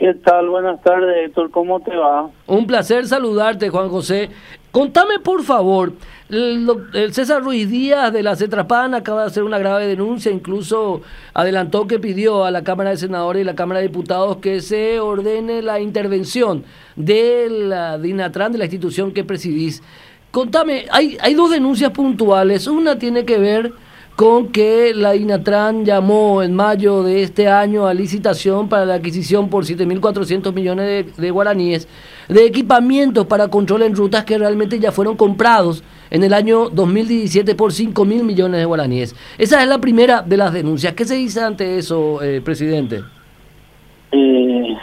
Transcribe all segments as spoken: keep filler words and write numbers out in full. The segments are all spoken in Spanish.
¿Qué tal? Buenas tardes, Héctor. ¿Cómo te va? Un placer saludarte, Juan José. Contame, por favor, el, el César Ruiz Díaz de la CETRAPAN acaba de hacer una grave denuncia, incluso adelantó que pidió a la Cámara de Senadores y la Cámara de Diputados que se ordene la intervención de la DINATRAN, de la institución que presidís. Contame, hay, hay dos denuncias puntuales. Una tiene que ver con que la DINATRAN llamó en mayo de este año a licitación para la adquisición por siete mil cuatrocientos millones de, de guaraníes de equipamientos para control en rutas que realmente ya fueron comprados en el año dos mil diecisiete por cinco mil millones de guaraníes. Esa es la primera de las denuncias. ¿Qué se dice ante eso, eh, presidente? Eh,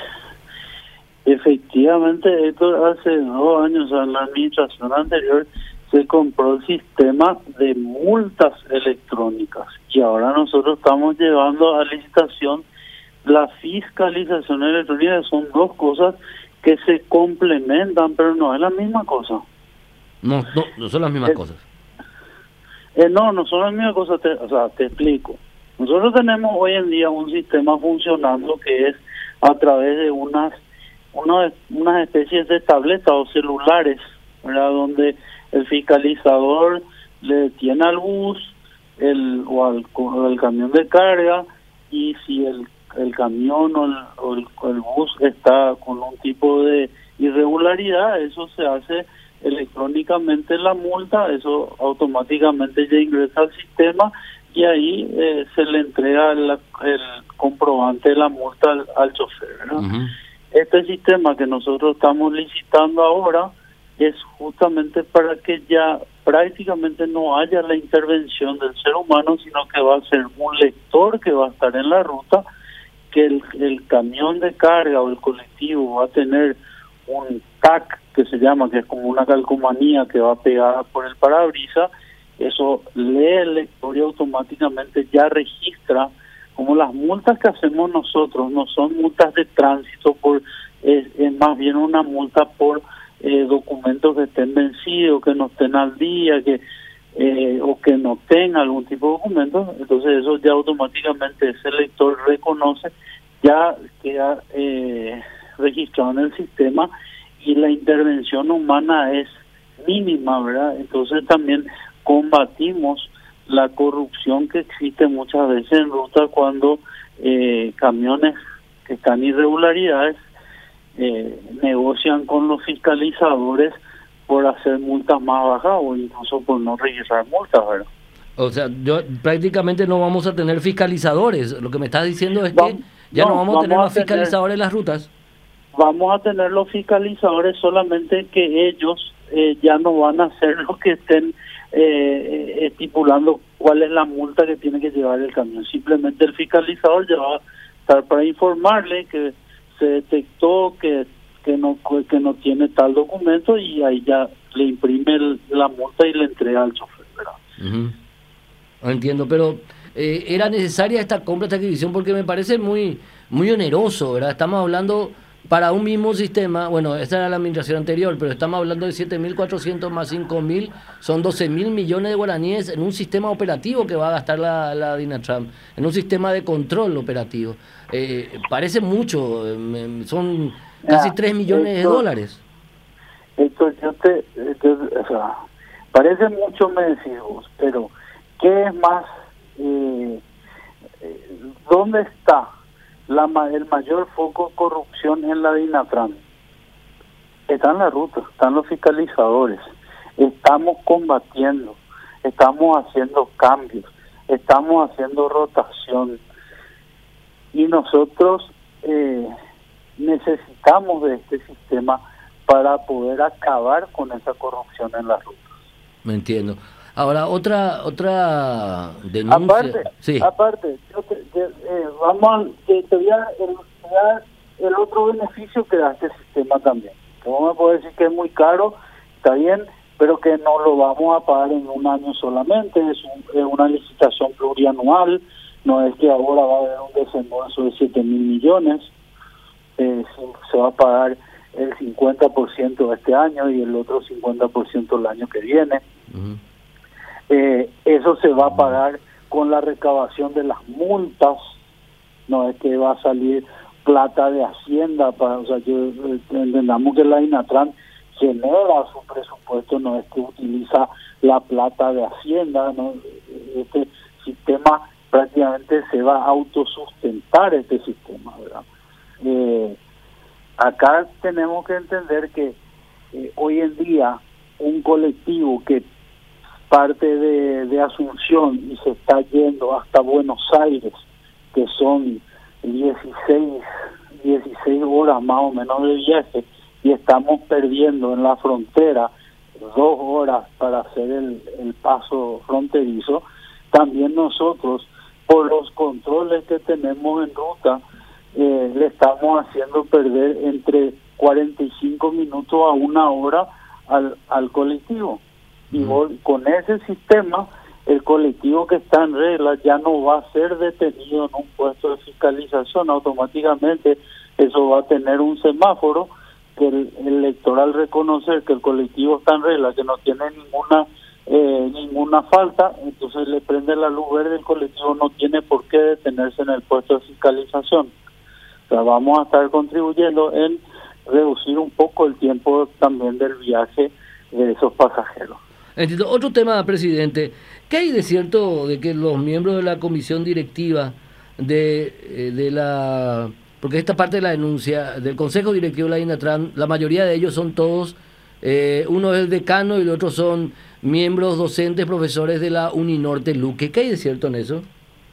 efectivamente, Héctor, hace dos años, en la administración anterior, se compró el sistema de multas electrónicas y ahora nosotros estamos llevando a licitación la fiscalización electrónica. Son dos cosas que se complementan, pero no es la misma cosa. No, no, no son las mismas eh, cosas. Eh, no, no son las mismas cosas, te, o sea, te explico. Nosotros tenemos hoy en día un sistema funcionando que es a través de unas, unas, unas especies de tabletas o celulares, ¿verdad? Donde el fiscalizador le tiene al bus el, o, al, o al camión de carga, y si el, el camión o el, o el, o el bus está con un tipo de irregularidad, eso se hace electrónicamente la multa, eso automáticamente ya ingresa al sistema y ahí eh, se le entrega la, el comprobante de la multa al, al chofer, ¿no? Uh-huh. Este sistema que nosotros estamos licitando ahora es justamente para que ya prácticamente no haya la intervención del ser humano, sino que va a ser un lector que va a estar en la ruta, que el, el camión de carga o el colectivo va a tener un tag que se llama, que es como una calcomanía que va pegada por el parabrisas. Eso lee el lector y automáticamente ya registra. Como las multas que hacemos nosotros no son multas de tránsito, por es, es más bien una multa por Eh, documentos que estén vencidos, que no estén al día, que eh, o que no tengan algún tipo de documento. Entonces eso ya automáticamente ese lector reconoce, ya queda eh, registrado en el sistema y la intervención humana es mínima, ¿verdad? Entonces también combatimos la corrupción que existe muchas veces en ruta cuando eh, camiones que están irregularidades Eh, negocian con los fiscalizadores por hacer multas más bajas o incluso por no registrar multas, ¿verdad? O sea, yo prácticamente no vamos a tener fiscalizadores. Lo que me estás diciendo es vamos, que ya no, no vamos a tener vamos más fiscalizadores en las rutas. Vamos a tener los fiscalizadores, solamente que ellos eh, ya no van a ser los que estén eh, estipulando cuál es la multa que tiene que llevar el camión. Simplemente el fiscalizador ya va a estar para informarle que se detectó que que no que no tiene tal documento y ahí ya le imprime el, la multa y le entrega al chofer, ¿verdad? Uh-huh. Entiendo, pero eh, era necesaria esta compra, esta adquisición, porque me parece muy muy oneroso, ¿verdad? Estamos hablando para un mismo sistema, bueno, esta era la administración anterior, pero estamos hablando de siete mil cuatrocientos más cinco mil, son doce mil millones de guaraníes en un sistema operativo que va a gastar la, la DINATRAN, en un sistema de control operativo. Eh, parece mucho, eh, son casi tres millones esto, de dólares. Esto yo te, yo, o sea, parece mucho, me decís vos, pero ¿qué es más? Eh, eh, ¿Dónde está la el mayor foco de corrupción en la DINATRAN? Está en la ruta, están los fiscalizadores. Estamos combatiendo, estamos haciendo cambios, estamos haciendo rotación. Y nosotros eh, necesitamos de este sistema para poder acabar con esa corrupción en las rutas. Me entiendo. Ahora, otra otra denuncia. Aparte, sí. aparte yo te, te, eh, vamos a, te, te voy a dar el otro beneficio que da este sistema también. Que vos me podés decir que es muy caro, está bien, pero que no lo vamos a pagar en un año solamente, es, un, es una licitación plurianual. No es que ahora va a haber un desembolso de siete mil millones, eh, se va a pagar el cincuenta por ciento este año y el otro cincuenta por ciento el año que viene. Uh-huh. Eh, eso se va a pagar con la recabación de las multas, no es que va a salir plata de Hacienda, para, o sea, que eh, entendamos que la INATRAN genera su presupuesto, no es que utiliza la plata de Hacienda, ¿no? Este sistema prácticamente se va a autosustentar, este sistema, ¿verdad? Eh, acá tenemos que entender que eh, hoy en día un colectivo que parte de, de Asunción y se está yendo hasta Buenos Aires, que son dieciséis horas más o menos de viaje, y estamos perdiendo en la frontera dos horas para hacer el, el paso fronterizo, también nosotros, por los controles que tenemos en ruta, eh, le estamos haciendo perder entre cuarenta y cinco minutos a una hora al, al colectivo. Y mm. con ese sistema, el colectivo que está en regla ya no va a ser detenido en un puesto de fiscalización. Automáticamente eso va a tener un semáforo que el, el lector, al reconocer que el colectivo está en regla, que no tiene ninguna eh, ninguna falta, entonces le prende la luz verde, el colectivo no tiene por qué detenerse en el puesto de fiscalización. O sea, vamos a estar contribuyendo en reducir un poco el tiempo también del viaje de esos pasajeros. Entiendo. Otro tema, presidente, ¿qué hay de cierto de que los miembros de la comisión directiva de, de la... porque esta parte de la denuncia del Consejo Directivo de la INATRAN, la mayoría de ellos son todos, eh, uno es el decano y el otro son miembros docentes, profesores de la Uninorte Luque? ¿Qué hay de cierto en eso?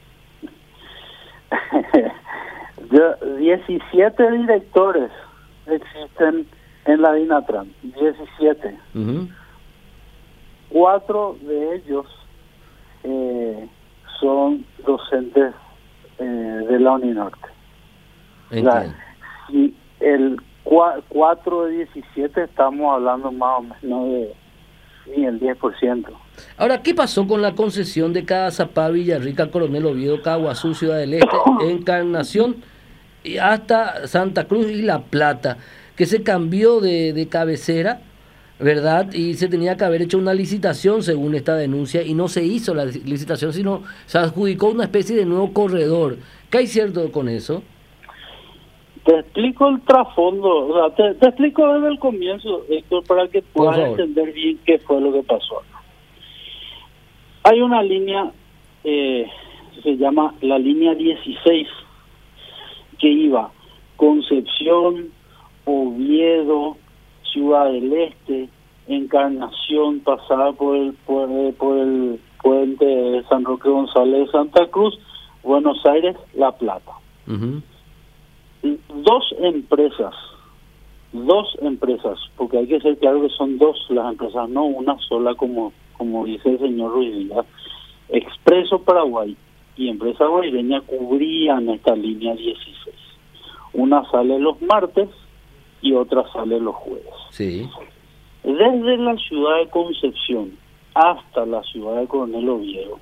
diecisiete directores existen en la INATRAN, diecisiete. Uh-huh. Cuatro de ellos eh, son docentes eh, de la Uninorte. La, y el cua, cuatro de diecisiete estamos hablando más o menos de ni el diez por ciento. Ahora, ¿qué pasó con la concesión de Cazapá, Villarrica, Coronel Oviedo, Caguazú, Ciudad del Este, Encarnación y hasta Santa Cruz y La Plata, que se cambió de, de cabecera, ¿verdad? Y se tenía que haber hecho una licitación según esta denuncia y no se hizo la licitación, sino se adjudicó una especie de nuevo corredor? ¿Qué hay cierto con eso? Te explico el trasfondo, o sea, te, te explico desde el comienzo, Héctor, para que puedas entender bien qué fue lo que pasó acá. Hay una línea, eh, se llama la línea dieciséis, que iba Concepción, Oviedo, Ciudad del Este, Encarnación, pasaba por el, por, por el puente de San Roque González de Santa Cruz, Buenos Aires, La Plata. Uh-huh. Dos empresas, dos empresas, porque hay que ser claro que son dos las empresas, no una sola como como dice el señor Ruiz Díaz. Expreso Paraguay y Empresa Guaireña cubrían esta línea dieciséis. Una sale los martes y otra sale los jueves. Sí. Desde la ciudad de Concepción hasta la ciudad de Coronel Oviedo,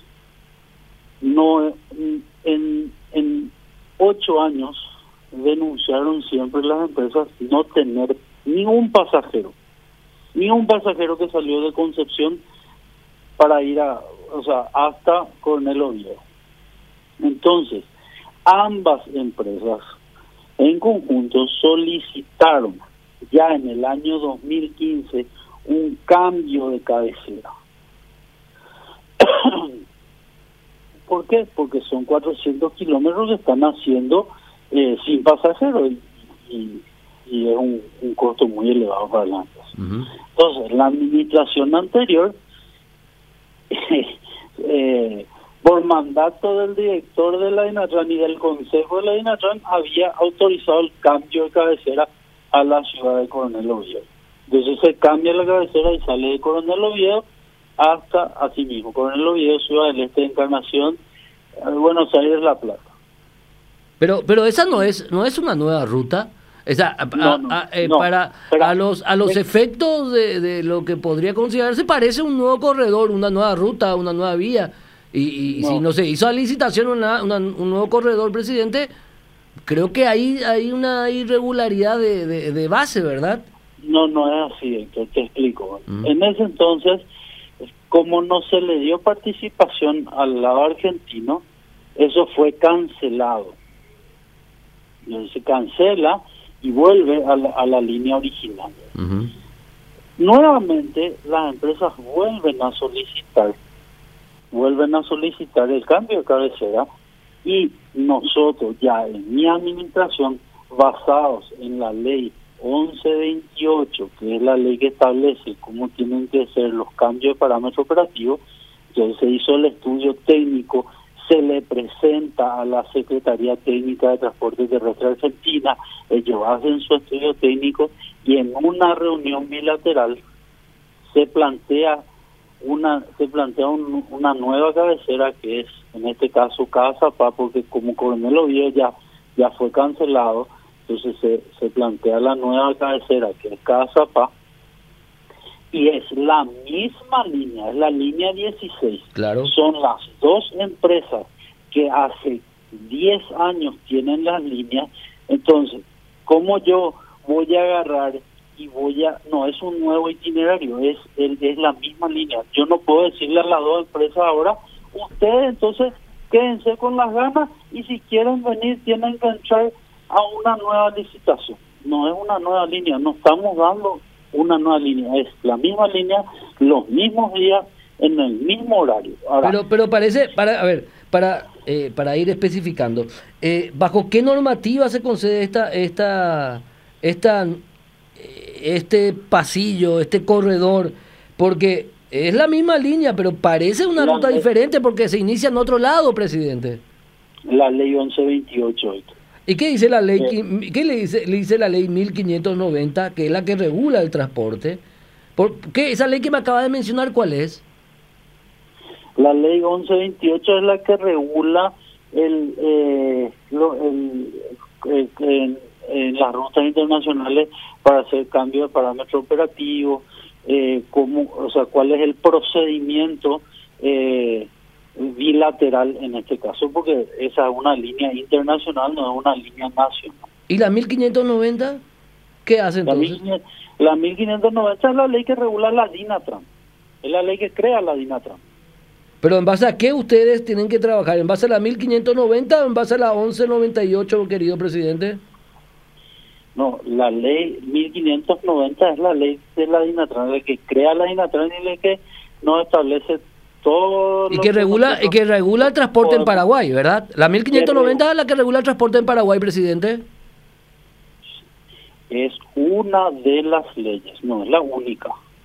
no en, en ocho años denunciaron siempre las empresas no tener ni un pasajero, ni un pasajero que salió de Concepción para ir a, o sea, hasta Coronel Oviedo. Entonces, ambas empresas en conjunto solicitaron ya en el año dos mil quince un cambio de cabecera. ¿Por qué? Porque son cuatrocientos kilómetros que están haciendo eh, sin pasajeros y, y, y es un, un costo muy elevado para la empresa. Uh-huh. Entonces, la administración anterior, eh, por mandato del director de la INATRAN y del consejo de la INATRAN, había autorizado el cambio de cabecera a la ciudad de Coronel Oviedo. Entonces se cambia la cabecera y sale de Coronel Oviedo hasta así mismo, Coronel Oviedo, Ciudad del Este, Encarnación, Buenos Aires, La Plata. Pero pero esa no es no es una nueva ruta. Esa, a, no, no, a, eh, no, para pero, a los a los es, efectos de, de lo que podría considerarse parece un nuevo corredor, una nueva ruta, una nueva vía. Y, y no. si no se hizo a licitación una, una, un nuevo corredor, presidente, creo que hay hay una irregularidad de, de, de base, ¿verdad? No, no es así, que te explico. Mm. En ese entonces, como no se le dio participación al lado argentino, eso fue cancelado. se cancela y vuelve a la, a la línea original. Uh-huh. Nuevamente las empresas vuelven a solicitar, vuelven a solicitar el cambio de cabecera y nosotros ya en mi administración, basados en la ley once veintiocho, que es la ley que establece cómo tienen que ser los cambios de parámetro operativo, entonces se hizo el estudio técnico, se le presenta a la Secretaría Técnica de Transporte Terrestre Argentina, ellos hacen su estudio técnico y en una reunión bilateral se plantea una se plantea un, una nueva cabecera que es en este caso Casapa, porque como Coronel Oviedo ya ya fue cancelado, entonces se, se plantea la nueva cabecera que es Casapa y es la misma línea, es la línea dieciséis. Claro. Son las dos empresas que hace diez años tienen las líneas. Entonces, ¿cómo yo voy a agarrar y voy a... No, es un nuevo itinerario, es, es, es la misma línea. Yo no puedo decirle a las dos empresas ahora, ustedes entonces quédense con las ganas y si quieren venir tienen que entrar a una nueva licitación. No es una nueva línea, no estamos dando una nueva línea, es la misma línea, los mismos días, en el mismo horario. Ahora, pero pero parece, para a ver, para eh, para ir especificando, eh, ¿bajo qué normativa se concede esta esta esta este pasillo, este corredor? Porque es la misma línea, pero parece una la ruta ley, diferente porque se inicia en otro lado, presidente. La ley once veintiocho. ¿Y qué dice la ley? Eh, ¿Qué le dice, le dice la ley mil quinientos noventa, que es la que regula el transporte? ¿Por qué esa ley que me acaba de mencionar, cuál es? La ley once veintiocho es la que regula el, eh, lo, el, el, el en las rutas internacionales para hacer cambio de parámetro operativo, eh, cómo, o sea, cuál es el procedimiento eh, bilateral en este caso, porque esa es una línea internacional, no es una línea nacional. ¿Y la mil quinientos noventa? ¿Qué hace entonces? La, la mil quinientos noventa es la ley que regula la DINATRAN, es la ley que crea la DINATRAN. Pero ¿en base a qué ustedes tienen que trabajar? ¿En base a la mil quinientos noventa o en base a la once noventa y ocho, querido presidente? No, la ley mil quinientos noventa es la ley de la DINATRAN, la que crea la DINATRAN y la que nos establece todo. Y que regula y que regula el transporte en Paraguay, ¿verdad? La mil quinientos noventa es la que regula el transporte en Paraguay, presidente. Es una de las leyes, no es la única.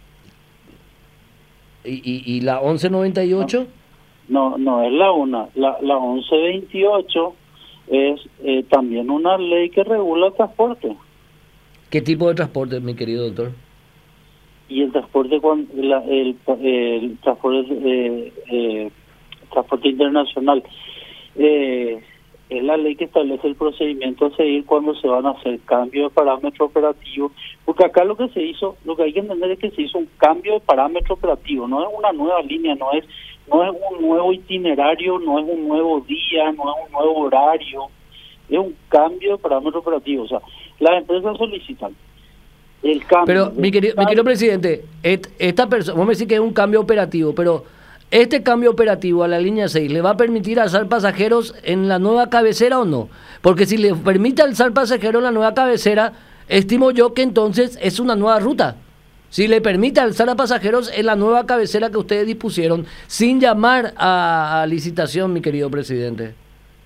¿Y, y, y la once noventa y ocho? No, no, no es la una. La, la once veintiocho es eh, también una ley que regula el transporte. ¿Qué tipo de transporte, mi querido doctor? Y el transporte cuando la, el, el transporte eh, eh, transporte internacional eh, es la ley que establece el procedimiento a seguir cuando se van a hacer cambios de parámetro operativo, porque acá lo que se hizo, lo que hay que entender es que se hizo un cambio de parámetro operativo, no es una nueva línea, no es no es un nuevo itinerario, no es un nuevo día, no es un nuevo horario, es un cambio de parámetro operativo. O sea, las empresas solicitan el cambio. Pero, mi querido, mi querido presidente, et, esta persona, vamos a decir que es un cambio operativo, pero este cambio operativo a la línea seis, ¿le va a permitir alzar pasajeros en la nueva cabecera o no? Porque si le permite alzar pasajeros en la nueva cabecera, estimo yo que entonces es una nueva ruta. Si le permite alzar a pasajeros en la nueva cabecera que ustedes dispusieron, sin llamar a, a licitación, mi querido presidente.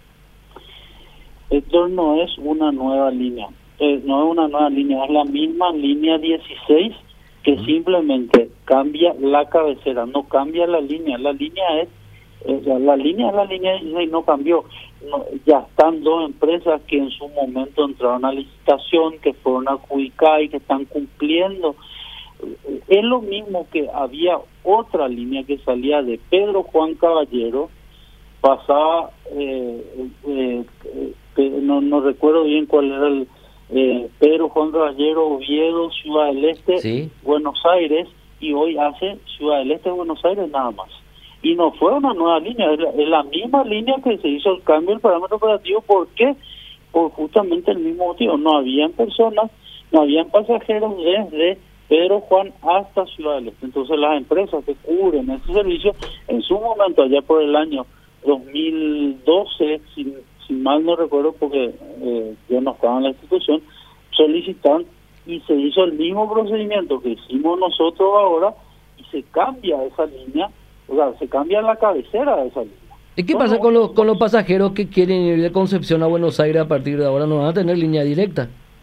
Esto no es una nueva línea, eh, no es una nueva línea, es la misma línea dieciséis que uh-huh. simplemente cambia la cabecera, no cambia la línea, la línea es, eh, la línea es la línea dieciséis, no cambió. No, ya están dos empresas que en su momento entraron a licitación, que fueron adjudicadas y que están cumpliendo. Es lo mismo que había otra línea que salía de Pedro Juan Caballero, pasaba, eh, eh, eh, no, no recuerdo bien cuál era el, eh, Pedro Juan Caballero, Oviedo, Ciudad del Este, ¿Sí? Buenos Aires, y hoy hace Ciudad del Este, Buenos Aires nada más. Y no fue una nueva línea, es la, es la misma línea que se hizo el cambio del parámetro operativo. ¿Por qué? Por justamente el mismo motivo, no habían personas, no habían pasajeros desde Pedro Juan hasta Ciudad del Este. Entonces las empresas que cubren ese servicio, en su momento, allá por el año dos mil doce, si, si mal no recuerdo porque eh, yo no estaba en la institución, solicitan y se hizo el mismo procedimiento que hicimos nosotros ahora y se cambia esa línea, o sea, se cambia la cabecera de esa línea. ¿Y qué No, pasa no, con los, con los pasajeros que quieren ir de Concepción a Buenos Aires a partir de ahora? ¿No van a tener línea directa?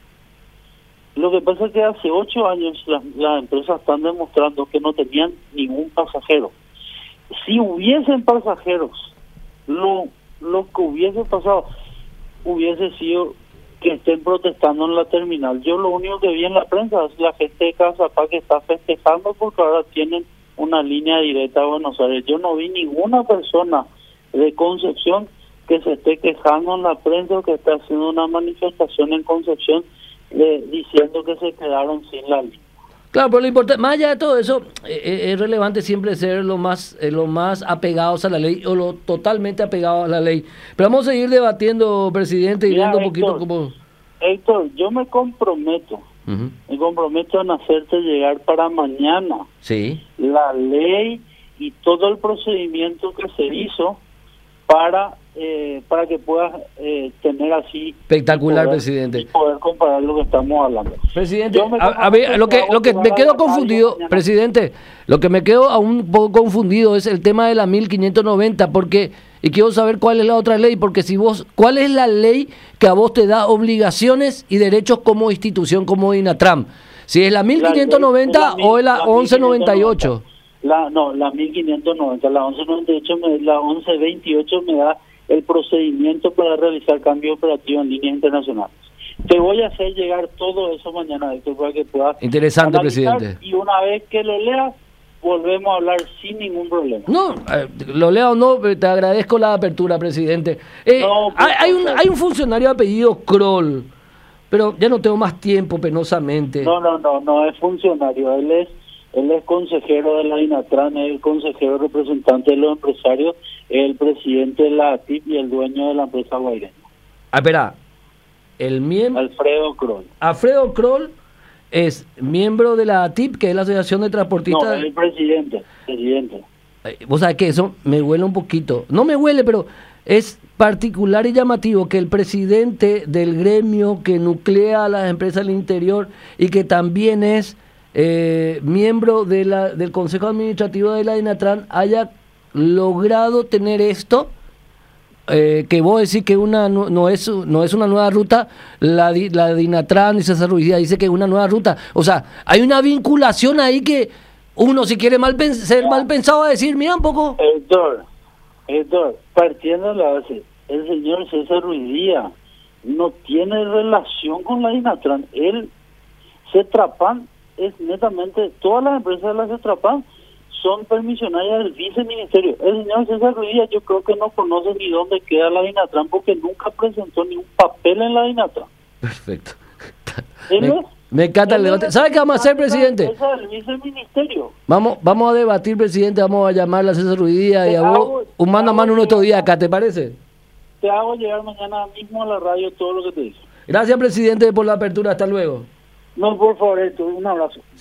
Lo que pasa es que hace ocho años las, las empresas están demostrando que no tenían ningún pasajero. Si hubiesen pasajeros, lo, lo que hubiese pasado hubiese sido que estén protestando en la terminal. Yo lo único que vi en la prensa es la gente de Casapá que está festejando porque ahora tienen una línea directa a Buenos Aires. Yo no vi ninguna persona de Concepción que se esté quejando en la prensa o que esté haciendo una manifestación en Concepción eh, diciendo que se quedaron sin la línea. Claro, pero lo importante, más allá de todo eso, eh, es relevante siempre ser lo más eh, lo más apegados a la ley o lo totalmente apegados a la ley. Pero vamos a seguir debatiendo, presidente, y Mira, viendo un Héctor, poquito cómo... Héctor, yo me comprometo, Uh-huh. me comprometo en hacerte llegar para mañana Sí. la ley y todo el procedimiento que se hizo para eh, para que puedas eh, tener así Espectacular, y poder, presidente. y poder comparar lo que estamos hablando. Presidente, Yo me a, a ver, lo que lo que me quedo confundido, presidente, lo que me quedo aún un poco confundido es el tema de la mil quinientos noventa, porque y quiero saber cuál es la otra ley, porque si vos, ¿cuál es la ley que a vos te da obligaciones y derechos como institución, como INATRAM? Si es la mil quinientos noventa o es la once noventa y ocho. La, no, la mil quinientos noventa, la once noventa y ocho, me, la once veintiocho me da el procedimiento para realizar cambio operativo en líneas internacionales. Te voy a hacer llegar todo eso mañana, Héctor, para que puedas Interesante, analizar, presidente. y una vez que lo leas, volvemos a hablar sin ningún problema. No, eh, lo leo o no, pero te agradezco la apertura, presidente. Eh, No, hay, hay, un, pues, hay un funcionario de apellido Kroll, pero ya no tengo más tiempo, penosamente. No, no, no, no es funcionario, él es él es consejero de la INATRAN, es el consejero representante de los empresarios, es el presidente de la A T I P y el dueño de la empresa Guairena. Ah, espera, el miembro... Alfredo Kroll. Alfredo Kroll es miembro de la A T I P, que es la Asociación de No, Transportistas... es el presidente, presidente. Eh, Vos sabés que eso me huele un poquito. No me huele, pero es particular y llamativo que el presidente del gremio que nuclea a las empresas del interior y que también es eh, miembro de la, del Consejo Administrativo de la INATRAN haya logrado tener esto, eh, que vos decís que una no, no es no es una nueva ruta, la, di- la de INATRAN y César Ruiz Díaz dice que es una nueva ruta. O sea, hay una vinculación ahí que uno, si quiere mal pen- ser mal pensado, va a decir, mira un poco... Héctor, Héctor, partiendo de la base, el señor César Ruiz Díaz no tiene relación con la INATRAN. Él, Cetrapan, es netamente, todas las empresas de la Cetrapan son permisionarias del viceministerio. El señor César Ruiz Díaz yo creo que no conoce ni dónde queda la INATRAN porque nunca presentó ni un papel en la INATRAN. Perfecto. Él Me, es- me encanta el él debate. es ¿Sabe qué vamos a hacer, representante presidente? de la empresa del viceministerio. Vamos, vamos a debatir, presidente, vamos a llamarle a César Ruiz Díaz y a Te vos, hago- un mano a te mano hago uno estos días llegar- acá, ¿te parece? Te hago llegar mañana mismo a la radio todo lo que te dije. Gracias, presidente, por la apertura. Hasta luego. No, por favor, Héctor, un abrazo.